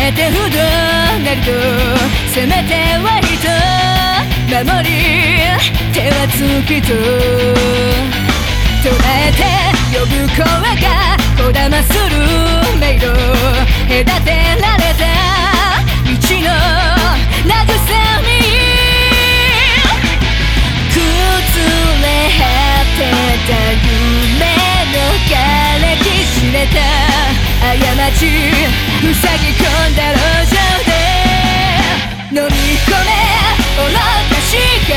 めて不動なりとせめては人守り手は月と捉えて呼ぶ声がこだまする迷路隔てられた道の慰み崩れ果てた夢の瓦礫知れた過ち塞ぎ込んだ路上で飲み込め愚かし風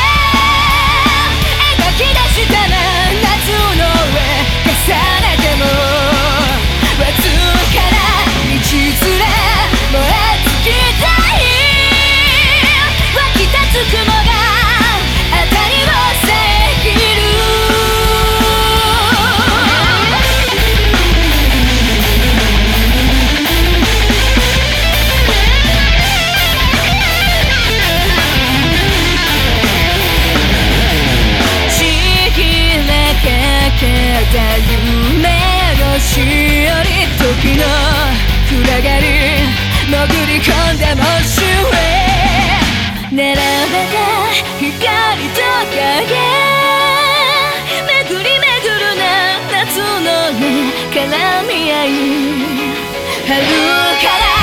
描き出したな夏の上重ねてもわずかな道連れ燃え尽きたい湧き立つ雲が辺りを遮る夢のしおり時の暗がり潜り込んだもしへ並べた光と影巡り巡るな夏のね絡み合い春から